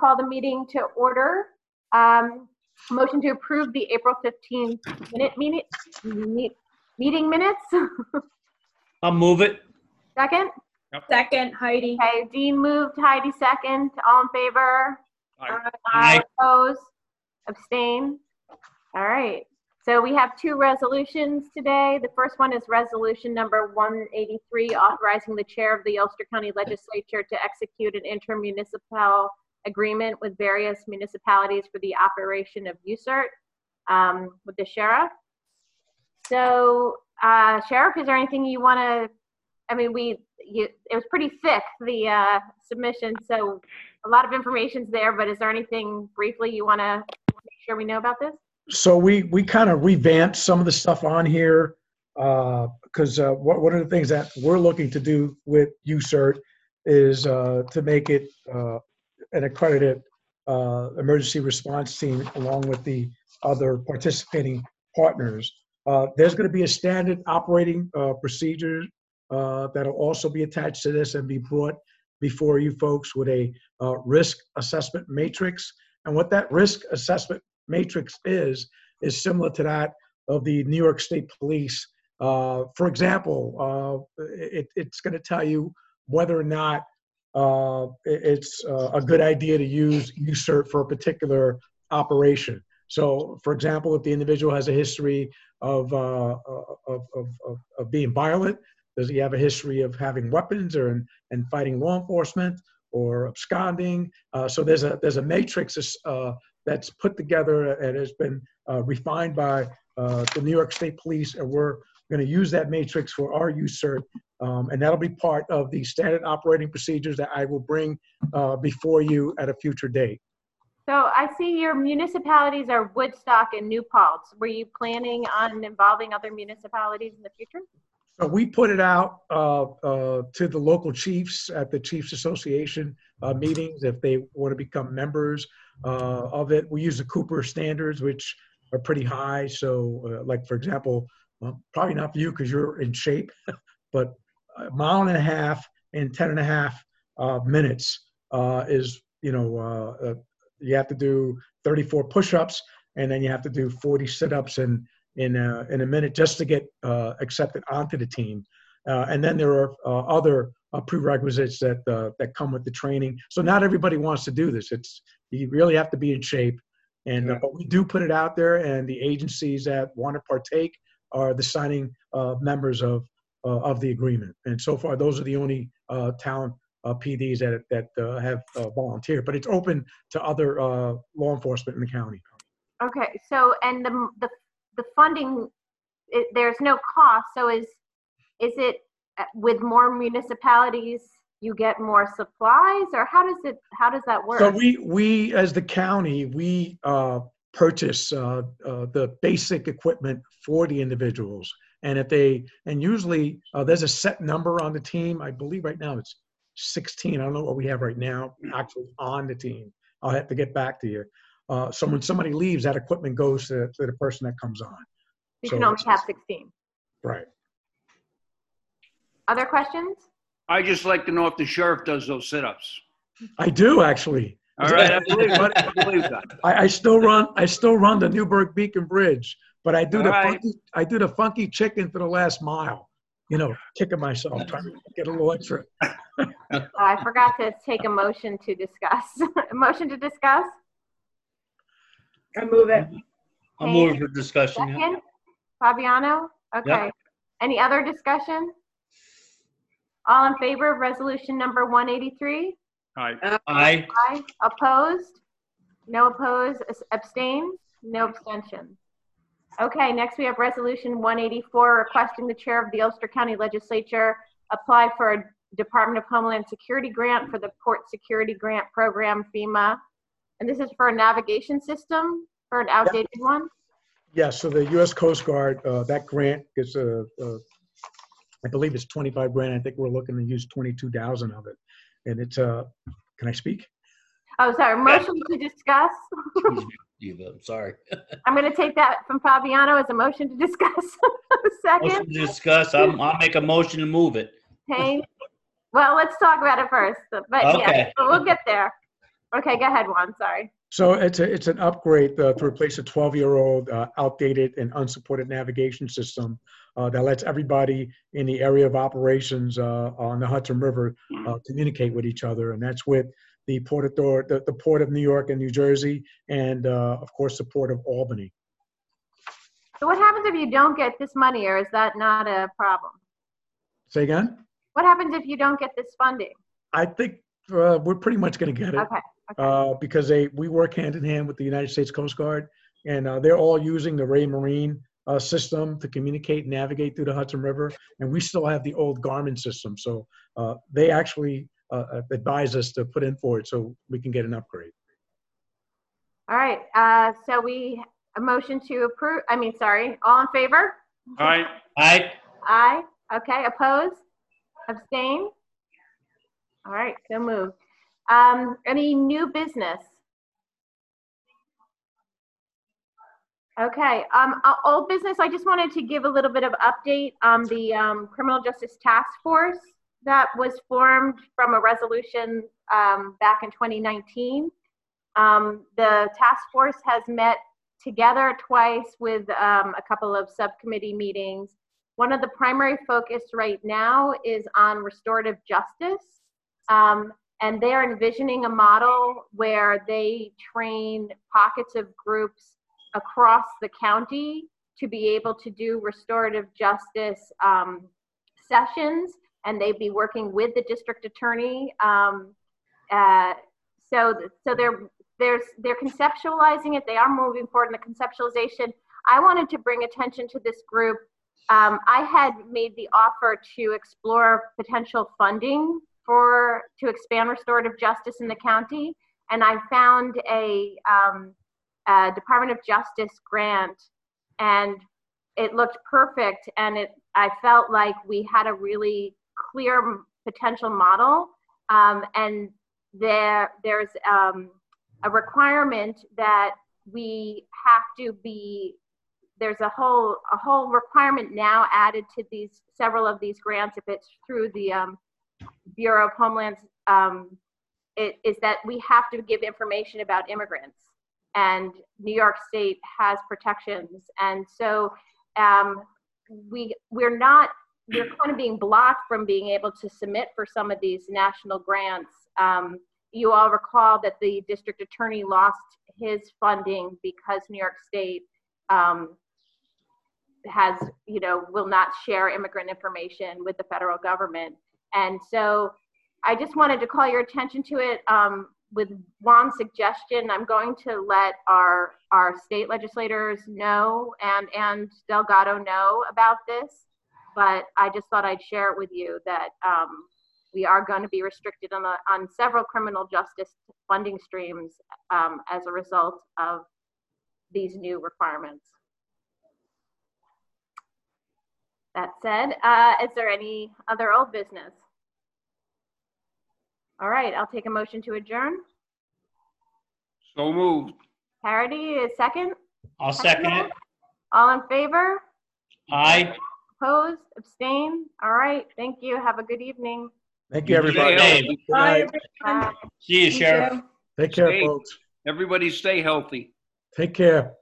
call the meeting to order. Motion to approve the April 15th meeting minutes. I'll move it. Second? Yep. Second, Heidi. Okay, Dean moved, Heidi second. All in favor? Aye. Opposed? Abstain? All right. So we have two resolutions today. The first one is resolution number 183, authorizing the chair of the Ulster County Legislature to execute an intermunicipal agreement with various municipalities for the operation of USERT with the sheriff. So, Sheriff, is there anything you want to? I mean, it was pretty thick, the submission, so a lot of information's there. But is there anything briefly you want to make sure we know about this? So we kind of revamped some of the stuff on here because one of the things that we're looking to do with USERT is to make it an accredited emergency response team along with the other participating partners. There's going to be a standard operating procedure that'll also be attached to this and be brought before you folks with a risk assessment matrix. And what that risk assessment matrix is similar to that of the New York State Police. For example, it's going to tell you whether or not it's a good idea to use USERT for a particular operation. So, for example, if the individual has a history of being violent, does he have a history of having weapons and fighting law enforcement or absconding? So there's a matrix that's put together and has been refined by the New York State Police, and we're going to use that matrix for our USERT, and that'll be part of the standard operating procedures that I will bring before you at a future date. So I see your municipalities are Woodstock and New Paltz. Were you planning on involving other municipalities in the future? So we put it out to the local chiefs at the Chiefs Association meetings if they want to become members of it. We use the Cooper standards, which are pretty high. So like, for example, probably not for you because you're in shape, but a mile and a half in 10.5 minutes is, you have to do 34 push-ups, and then you have to do 40 sit-ups in a minute just to get accepted onto the team. And then there are other prerequisites that come with the training. So not everybody wants to do this. You really have to be in shape. And but we do put it out there, and the agencies that want to partake are the signing members of the agreement. And so far, those are the only town PDs that have volunteered. But it's open to other law enforcement in the county. Okay. So, and the funding, there's no cost. So is it with more municipalities you get more supplies, or how does that work? So we as the county, we purchase the basic equipment for the individuals, and usually there's a set number on the team. I believe right now it's 16. I don't know what we have right now actually on the team. I'll have to get back to you. So when somebody leaves, that equipment goes to the person that comes on. You can only have 16. Right. Other questions? I just like to know if the sheriff does those sit-ups. I do actually. All right, I believe that. I still run the Newburgh Beacon Bridge, but I do the funky chicken for the last mile. Kicking myself, trying to get a little extra. I forgot to take a motion to discuss. A motion to discuss? I move it. I'll move for discussion. Second? Fabiano? Okay. Yep. Any other discussion? All in favor of resolution number 183? Aye. Aye. Opposed? No opposed. Abstain? No abstention. Okay, next we have resolution 184, requesting the chair of the Ulster County Legislature apply for a Department of Homeland Security grant for the Port Security Grant Program, FEMA. And this is for a navigation system for an outdated one? Yeah, so the U.S. Coast Guard, that grant is, I believe it's 25 grand. I think we're looking to use 22,000 of it. And it's, can I speak? Oh, sorry, motion to discuss. I'm sorry. I'm going to take that from Fabiano as a motion to discuss. Second. Motion to discuss. I'll make a motion to move it. Payne. Well, let's talk about it first. But Okay. yeah, we'll get there. Okay, go ahead, Juan, sorry. So it's an upgrade to replace a 12-year-old outdated and unsupported navigation system that lets everybody in the area of operations on the Hudson River communicate with each other. And that's with the Port Authority, the Port of New York and New Jersey, and of course, the Port of Albany. So what happens if you don't get this money, or is that not a problem? Say again? What happens if you don't get this funding? I think we're pretty much going to get it. Okay. Because we work hand in hand with the United States Coast Guard, and they're all using the Raymarine system to communicate and navigate through the Hudson River, and we still have the old Garmin system. So they actually advise us to put in for it so we can get an upgrade. All right, so a motion to approve, all in favor? Aye. Aye. Aye. Okay, opposed? Abstain? All right, so moved. Any new business? Okay, old business, I just wanted to give a little bit of update on the Criminal Justice Task Force that was formed from a resolution back in 2019. The task force has met together twice with a couple of subcommittee meetings. One of the primary focus right now is on restorative justice. And they're envisioning a model where they train pockets of groups across the county to be able to do restorative justice sessions, and they'd be working with the district attorney. So they're conceptualizing it. They are moving forward in the conceptualization. I wanted to bring attention to this group. I had made the offer to explore potential funding to expand restorative justice in the county, and I found a Department of Justice grant, and it looked perfect, and I felt like we had a really clear potential model, and there's a requirement that we have to be. There's a whole requirement now added to several of these grants, if it's through the Bureau of Homeland, is that we have to give information about immigrants, and New York State has protections, and so we're kind of being blocked from being able to submit for some of these national grants. You all recall that the district attorney lost his funding because New York State will not share immigrant information with the federal government. And so I just wanted to call your attention to it. With Juan's suggestion, I'm going to let our state legislators know and Delgado know about this, but I just thought I'd share it with you that we are going to be restricted on several criminal justice funding streams as a result of these new requirements. That said, is there any other old business? All right, I'll take a motion to adjourn. So moved. Parity is second. I'll second it. All in favor? Aye. Opposed? Abstain? All right, thank you. Have a good evening. Thank you, everybody. Stay Hey. healthy. Good night. Bye. See you, Sheriff. too. Take care, Stay- folks. Everybody stay healthy. Take care.